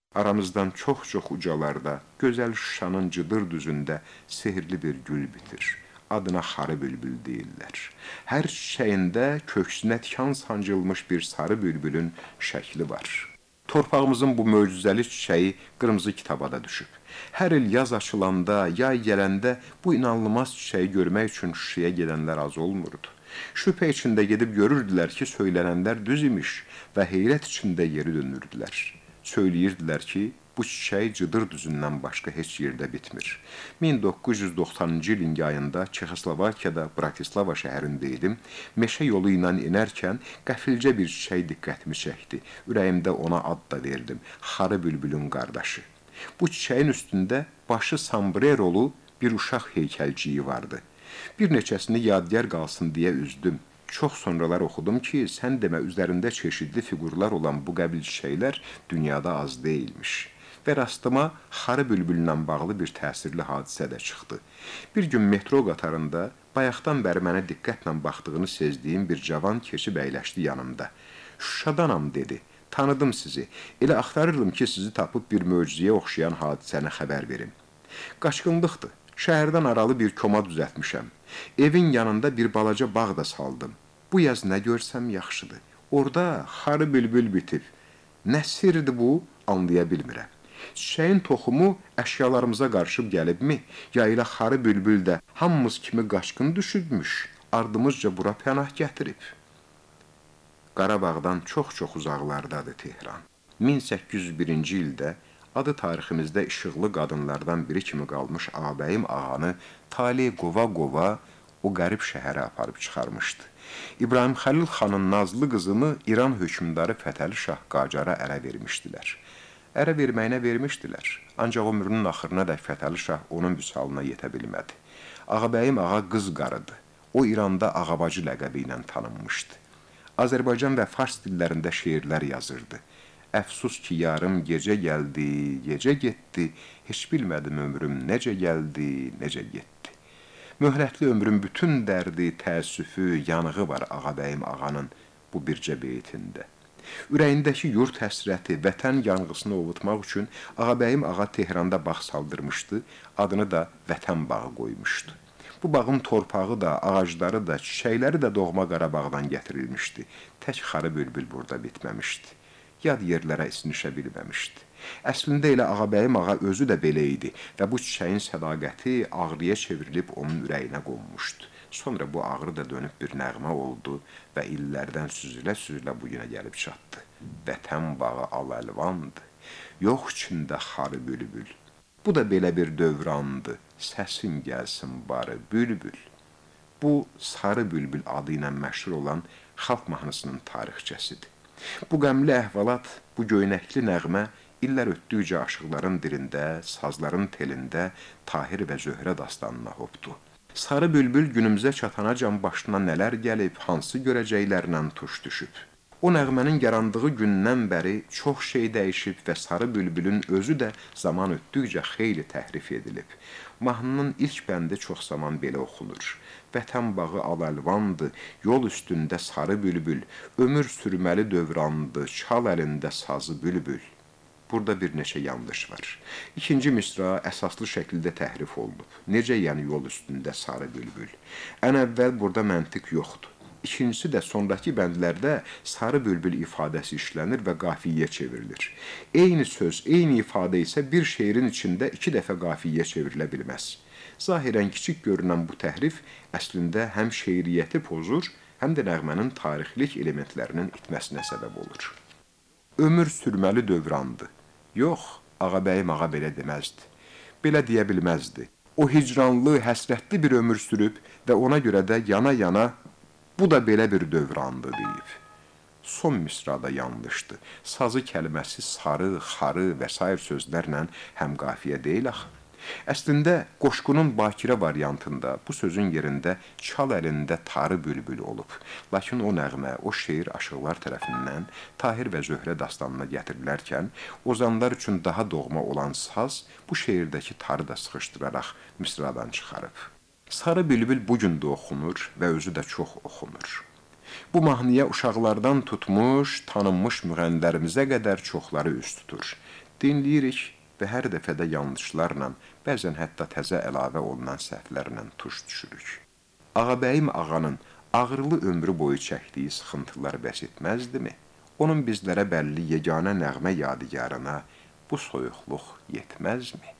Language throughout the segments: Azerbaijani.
Aramızdan çox-çox ucalarda, gözəl Şuşanın cıdır düzündə sehirli bir gül bitir. Adına xarı bülbül deyirlər. Hər çiçəyində köksünə tikan sancılmış bir sarı bülbülün şəkli var. Torpağımızın bu möcüzəli çiçəyi qırmızı kitaba da düşüb. Hər il yaz açılanda, yay gələndə bu inanılmaz çiçəyi görmək üçün Şuşaya gedənlər az olmurdu. Şübhə içində gedib görürdülər ki, söylənənlər düz imiş və heyrət içində yeri dönürdülər. Söyləyirdilər ki, bu çiçək cıdır düzündən başqa heç yerdə bitmir. 1990-cı ilin yayında Çexoslovakiyada Bratislava şəhərində idim. Meşə yolu ilə inərkən qəfilcə bir çiçək diqqətimi çəkdi. Ürəyimdə ona ad da verdim. Xarı bülbülün qardaşı. Bu çiçəyin üstündə başı sambrerolu bir uşaq heykəlciyi vardı. Bir neçəsini yadigar qalsın deyə üzdüm. Çox sonralar oxudum ki, sən demə üzərində çeşidli fiqurlar olan bu qəbil çiçəklər dünyada az deyilmiş. Və rastıma xarı bülbüllə bağlı bir təsirli hadisə də çıxdı. Bir gün metro qatarında bayaqdan bəri mənə diqqətlə baxdığını sezdiyim bir cavan keçib əyləşdi yanımda. Şuşadanam dedi. Tanıdım sizi. Elə axtarırdım ki, sizi tapıb bir möcüzəyə oxşayan hadisəni xəbər verim. Qaçqınlıqdır. Şəhərdən aralı bir koma düzəltmişəm. Evin yanında bir balaca bağ da saldım. Bu yaz nə görsəm yaxşıdır. Orada xarı bülbül bitib. Nə sirdir bu, anlaya bilmirəm. Çiçəyin toxumu əşyalarımıza qarışıb gəlibmi? Ya ilə xarı bülbül də hamımız kimi qaçqın düşübmüş, ardımızca bura pənah gətirib. Qarabağdan çox-çox uzaqlardadır Tehran. 1801-ci ildə adı tariximizdə işıqlı qadınlardan biri kimi qalmış ağabəyim ağanı tali qova-qova o qərib şəhərə aparıb çıxarmışdı. İbrahim Xəlil xanın nazlı qızını İran hökmdarı Fətəli Şah Qacara ərə vermişdilər. Ərə verməyinə vermişdilər, ancaq ömrünün axırına da Fətəli Şah onun vüsalına yetə bilmədi. Ağabəyim ağa qız qarıdı. O İranda Ağabacı ləqəbi ilə tanınmışdı. Azərbaycan və Fars dillərində şeirlər yazırdı. Əfsus ki, yarım gecə gəldi, gecə getdi, heç bilmədim ömrüm necə gəldi, necə getdi. Möhlətli ömrün bütün dərdi, təəssüfü, yanığı var ağabəyim ağanın bu bircə beytində. Ürəyindəki yurt həsrəti, vətən yanğısını ovutmaq üçün ağabəyim ağa Tehranda bağ saldırmışdı, adını da Vətən bağı qoymuşdu. Bu bağın torpağı da, ağacları da, çiçəkləri də doğma Qarabağdan gətirilmişdi. Tək xarı bülbül burada bitməmişdi. Yad yerlərə isinişə bilməmişdi. Əslində elə ağabəyim ağa özü də belə idi və bu çiçəyin sədaqəti ağrıya çevrilib onun ürəyinə qonmuşdu. Sonra bu ağrı da dönüb bir nəğmə oldu və illərdən süzülə-süzülə bugünə gəlib çatdı. Vətən bağı al-əlvandı, yox içində xarı bülbül. Bu da belə bir dövrandı, səsin gəlsin barı bülbül. Bu sarı bülbül adı ilə məşhur olan xalq mahnısının tarixçəsidir. Bu qəmli əhvalat, bu göynəkli nəğmə illər ötdükcə aşıqların dilində, sazların telində Tahir və Zöhrə dastanına hopdu. Sarı bülbül günümüzə çatanacan başına nələr gəlib, hansı görəcəklərlə tuş düşüb. O nəğmənin yarandığı gündən bəri çox şey dəyişib və sarı bülbülün özü də zaman ötdükcə xeyli təhrif edilib. Mahnının ilk bəndi çox zaman belə oxunur. Vətən bağı al-əlvandı, yol üstündə sarı bülbül, ömür sürməli dövrandı, çal əlində sazı bülbül. Burada bir neçə yanlış var. İkinci misra əsaslı şəkildə təhrif olunub. Necə yəni yol üstündə sarı bülbül? Ən əvvəl burada məntiq yoxdur. İkincisi də sonraki bəndlərdə sarı bülbül ifadəsi işlənir və qafiyyə çevrilir. Eyni söz, eyni ifadə isə bir şeirin içində 2 dəfə qafiyyə çevrilə bilməz. Zahirən kiçik görünən bu təhrif əslində həm şeiriyyəti pozur, həm də nəğmənin tarixlik elementlərinin itməsinə səbəb olur. Ömür sürməli dövrandı. Yox, ağabəyim ağa belə deməzdi. Belə deyə bilməzdi. O hicranlı, həsrətli bir ömür sürüb və ona görə də yana-yana bu da belə bir dövrandı deyib. Son misrada yanlışdı. Sazı kəlməsi sarı, xarı və s. sözlərlə həm qafiyə deyil axı. Əslində, qoşqunun bakirə variantında bu sözün yerində çal əlində tarı bülbül olub. Lakin o nəğmə, o şeir aşıqlar tərəfindən Tahir və Zöhrə dastanına gətirilərkən, ozanlar üçün daha doğma olan saz bu şeirdəki tarı da sıxışdıraraq misradan çıxarıb. Sarı bülbül bugün də oxunur və özü də çox oxunur. Bu mahnıya uşaqlardan tutmuş, tanınmış müğənnilərimizə qədər çoxları üst tutur. Dinləyirik və hər dəfədə yanlışlarla, bəzən hətta təzə əlavə olunan səhvlərlə tuş düşürük. Ağabəyim ağanın ağırlı ömrü boyu çəkdiyi sıxıntılar bəs etməzdimi? Onun bizlərə bəlli yeganə nəğmə yadigarına bu soyuqluq yetməzmi?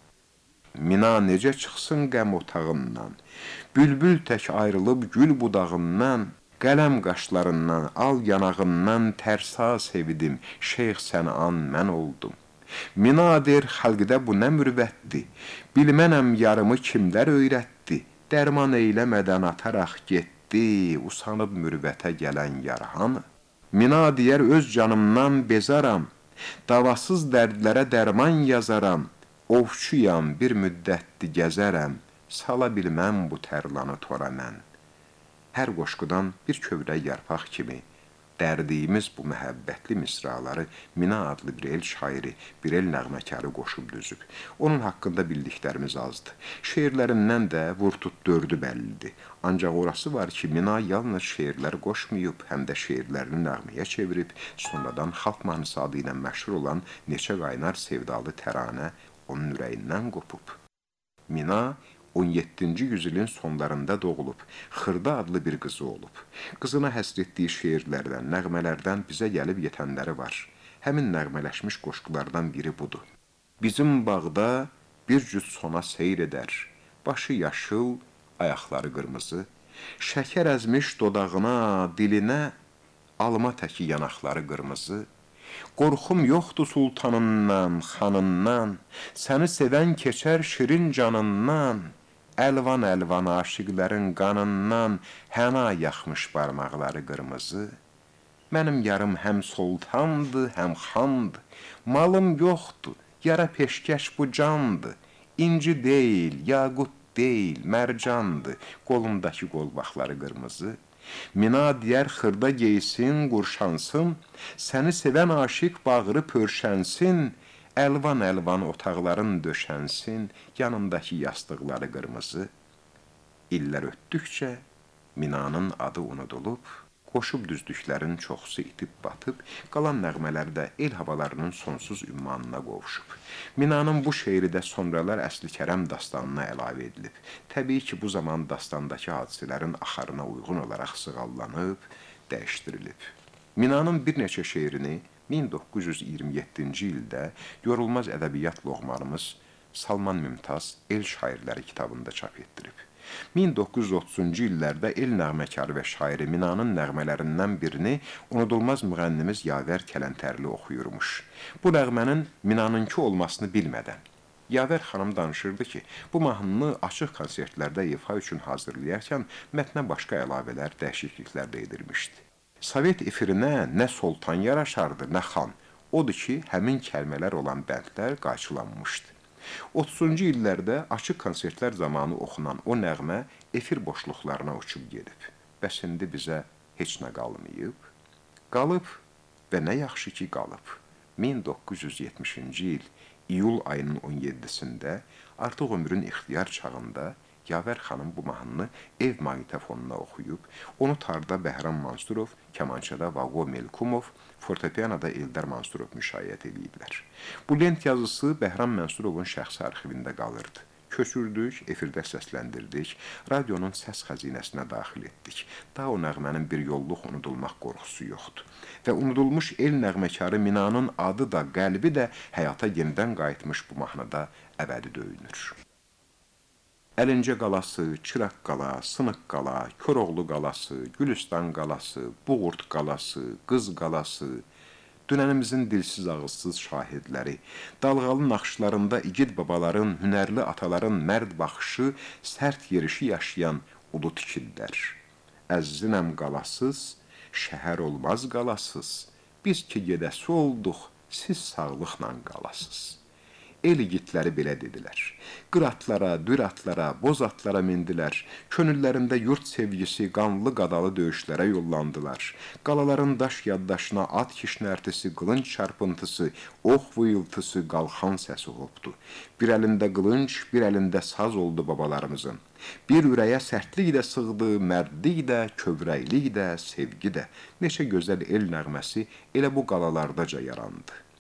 Mina necə çıxsın qəm otağından, bülbül tək ayrılıb gül budağından, qələm qaşlarından, al yanağından tərsa sevidim, Şeyx Sənan mən oldum. Mina der, xalqda bu nə mürvətdir, bilmənəm yarımı kimlər öyrətdi, dərman eyləmədən ataraq getdi, usanıb mürvətə gələn yarhanı. Mina deyər, öz canımdan bezaram, davasız dərdlərə dərman yazaram, ovçuyam, bir müddətdir gəzərəm, sala bilməm bu tərlanı tora mən. Hər qoşqudan bir kövrək yarpaq kimi dərdiyimiz bu məhəbbətli misraları Mina adlı bir el şairi, bir el nəğməkarı qoşub düzüb. Onun haqqında bildiklərimiz azdır. Şeirlərindən də vurtut dördü bəllidir. Ancaq orası var ki, Mina yalnız şeirlər qoşmayıb, həm də şeirlərini nəğməyə çevirib, sonradan xalq mahnısı adı ilə məşhur olan Neçə qaynar sevdalı təranə onun ürəyindən qopub. Mina 17-ci yüzilin sonlarında doğulub, Xırda adlı bir qızı olub. Qızına həsr etdiyi şeirlərdən, nəğmələrdən bizə gəlib yetənləri var. Həmin nəğmələşmiş qoşqulardan biri budur. Bizim bağda bir cüt sona seyr edər, başı yaşıl, ayaqları qırmızı, şəkər əzmiş dodağına, dilinə, alma təki yanaqları qırmızı. Qorxum yoxdur sultanından, xanından, səni sevən keçər şirin canından, əlvan-əlvan aşiqlərin qanından həna yaxmış barmaqları qırmızı. Mənim yarım həm sultandır, həm xandır, malım yoxdur, yara peşkəş bu candır, inci deyil, yaqut deyil, mərcandır, qolumdakı qolbaqları qırmızı. Mina deyər, xırda geysin, qurşansın, səni sevən aşiq bağrı pörşənsin, əlvan-əlvan otaqların döşənsin, yanındakı yastıqları qırmızı. İllər ötdükcə Minanın adı unudulub, qoşub düzdüklərin çoxsu itib batıb, qalan nəğmələr də el havalarının sonsuz ümmanına qovuşub. Minanın bu şeiri də sonralar Əsli Kərəm dastanına əlavə edilib. Təbii ki, bu zaman dastandakı hadisələrin axarına uyğun olaraq sığallanıb, dəyişdirilib. Minanın bir neçə şeirini 1927-ci ildə Yorulmaz ədəbiyyat loğmarımız Salman Mümtaz El şairləri kitabında çap etdirib. 1930-cu illərdə el nəğməkarı və şairi Minanın nəğmələrindən birini unudulmaz müğənnimiz Yavər Kələntərli oxuyurmuş. Bu nəğmənin Minanınki olmasını bilmədən Yavər xanım danışırdı ki, bu mahnını açıq konsertlərdə ifa üçün hazırlayarkən mətnə başqa əlavələr, dəyişikliklər də edilmişdi. Sovet efirinə nə sultan yaraşardı, nə xan. Odur ki, həmin kəlmələr olan bəndlər qayçılanmışdı. 30-cu illərdə açıq konsertlər zamanı oxunan o nəğmə efir boşluqlarına uçub gedib. Bəs indi bizə heç nə qalmayıb? Qalıb və nə yaxşı ki qalıb. 1970-ci il iyul ayının 17-sində artıq ömrün ixtiyar çağında Yavər xanım bu mahnını ev maqnitofonuna oxuyub, onu tarda Bəhram Mansurov, kamançada Vaqo Melkumov, fortepianoda Eldar Mansurov müşayiət ediblər. Bu lent yazısı Bəhram Mansurovun şəxsi arxivində qalırdı. Köçürdük, efirdə səsləndirdik, radionun səs xəzinəsinə daxil etdik. Daha o nəğmənin bir yolluq unudulmaq qorxusu yoxdur. Və unudulmuş el nəğməkarı Minanın adı da, qəlbi də həyata yenidən qayıtmış bu mahnıda əbədi döyünür. Əlincə qalası, Çıraq qala, Sınıq qala, Koroğlu qalası, Gülüstan qalası, Buğurt qalası, Qız qalası, dünənimizin dilsiz ağızsız şahidləri, dalğalı naxışlarında igid babaların, hünərli ataların mərd baxışı, sərt yerişi yaşayan ulu tikillər. Əzzinəm qalasız, şəhər olmaz qalasız, biz ki gedəsi olduq, siz sağlıqla qalasız. El igidləri belə dedilər. Qıratlara, düratlara, boz atlara mindilər. Könüllərində yurt sevgisi, qanlı qadalı döyüşlərə yollandılar. Qalaların daş yaddaşına at kişnərtisi, qılınc çarpıntısı, ox vıyıltısı, qalxan səsi hopdu. Bir əlində qılınc, bir əlində saz oldu babalarımızın. Bir ürəyə sərtlik də sığdı, mərdlik də, kövrəklik də, sevgi də. Neçə gözəl el nəğməsi elə bu qalalardaca yarandı.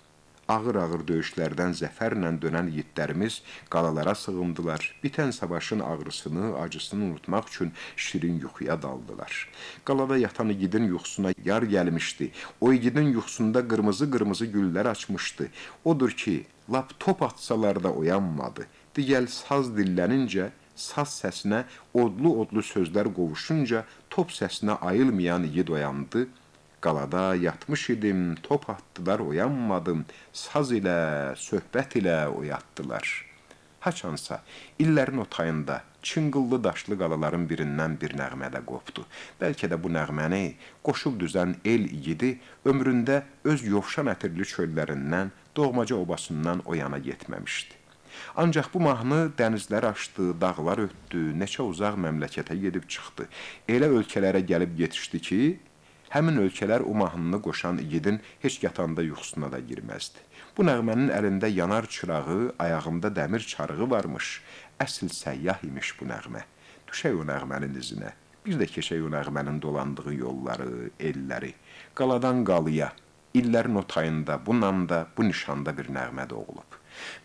Ağır-ağır döyüşlərdən zəfərlə dönən yiğitlərimiz qalalara sığındılar. Bitən savaşın ağrısını, acısını unutmaq üçün şirin yuxuya daldılar. Qalada yatan igidin yuxusuna yar gəlmişdi. O igidin yuxusunda qırmızı-qırmızı güllər açmışdı. Odur ki, lap top atsalar da oyanmadı. Digəl saz dillənincə, saz səsinə odlu-odlu sözlər qovuşunca top səsinə ayılmayan igid oyandı. Qalada yatmış idim, top atdılar, oyanmadım, saz ilə, söhbət ilə oyatdılar. Haçansa, illərin o tayında, çıngıllı daşlı qalaların birindən bir nəğmə də qopdu. Bəlkə də bu nəğməni qoşub düzən el igidi ömründə öz yovşan ətirli çöllərindən, doğmaca obasından o yana getməmişdi. Ancaq bu mahnı dənizlər aşdı, dağlar ötdü, neçə uzaq məmləkətə gedib çıxdı. Elə ölkələrə gəlib yetişdi ki, həmin ölkələr o mahnını qoşan igidin heç yatanda yuxusuna da girməzdi. Bu nəğmənin əlində yanar çırağı, ayağında dəmir çarığı varmış. Əsl səyyah imiş bu nəğmə. Düşək o nəğmənin izinə. Bir də keçək o nəğmənin dolandığı yolları, elləri. Qaladan qalıya, illərin o tayında, bu namda, bu nişanda bir nəğmə doğulub.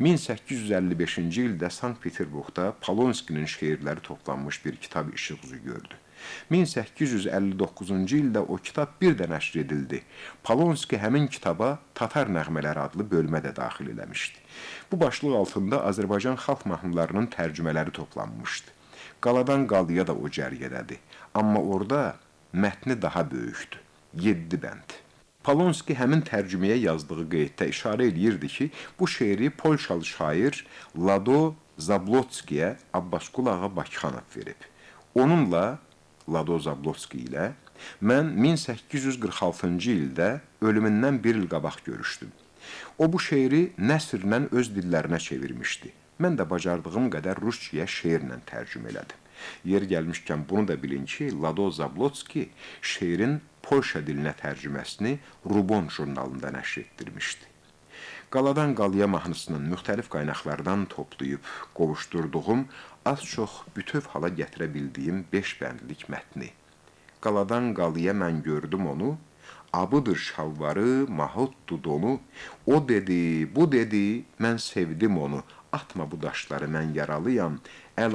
1855-ci ildə Sankt-Peterburqda Polonskinin şeirləri toplanmış bir kitab işıq üzü gördü. 1859-cu ildə o kitab bir də nəşr edildi. Polonski həmin kitaba Tatar nəğmələri adlı bölmə də daxil eləmişdi. Bu başlıq altında Azərbaycan xalq mahnılarının tərcümələri toplanmışdı. Qaladan qalıya da o cərgədədir. Amma orada mətni daha böyükdür. 7 bənd. Polonski həmin tərcüməyə yazdığı qeyddə işarə edirdi ki, bu şeiri Polşalı şair Lado Zablotskiyə Abbasqulu ağa Bakıxanov verib. Onunla Lado Zablotski ilə mən 1846-cı ildə ölümündən bir il qabaq görüşdüm. O bu şeiri nəsrlə öz dillərinə çevirmişdi. Mən də bacardığım qədər rusçaya şeirlə tərcümə elədim. Yer gəlmişkən bunu da bilin ki, Lado Zablotski şeirin Polşa dilinə tərcüməsini Rubon jurnalında nəşr etdirmişdi. Qaladan qalıya mahnısının müxtəlif qaynaqlardan toplayıb qovuşdurduğum, az-çox bütöv hala gətirə bildiyim 5 bəndlik mətni. Qaladan qalıya mən gördüm onu, abıdır şalvarı, mahuddur donu, o dedi, bu dedi, mən sevdim onu, atma bu daşları mən yaralıyam, əl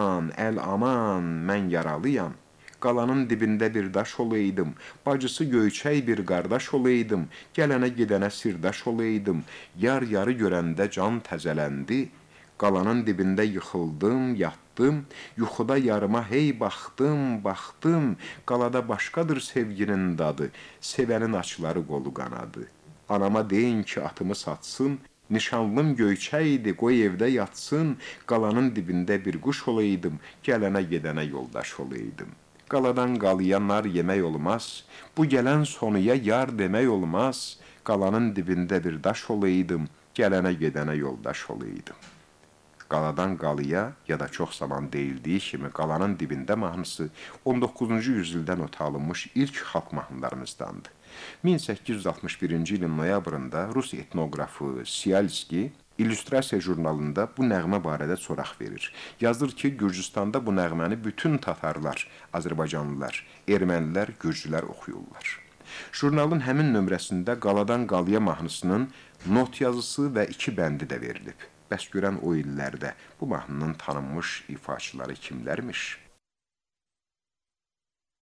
aman, mən yaralıyam. Qalanın dibində bir daş olaydım, bacısı göyçək bir qardaş olaydım, gələnə gedənə sirdaş olaydım, yar-yarı görəndə can təzələndi, qalanın dibində yıxıldım, yatdım, yuxuda yarıma hey baxdım, qalada başqadır sevginin dadı, sevənin açları qolu qanadı. Anama deyin ki, atımı satsın, nişanlım göyçəkdi, qoy evdə yatsın, qalanın dibində bir quş olaydım, gələnə gedənə yoldaş olaydım. Qaladan qalıya nar yemək olmaz, bu gələn sonuya yar demək olmaz, qalanın dibində bir daş olaydım, gələnə gedənə yoldaş olaydım. Qaladan qalıya ya da çox zaman deyildiyi kimi qalanın dibində mahnısı 19-cu yüzildən ötə alınmış ilk xalq mahnılarımızdandır. 1861-ci ilin noyabrında Rus etnoqrafı Siyalski İllüstrasiya jurnalında bu nəğmə barədə soraq verir. Yazır ki, Gürcüstanda bu nəğməni bütün tatarlar, Azərbaycanlılar, ermənilər, gürcülər oxuyurlar. Jurnalın həmin nömrəsində Qaladan qalıya mahnısının not yazısı və 2 bəndi də verilib. Bəs görən o illərdə bu mahnının tanınmış ifaçıları kimlərmiş?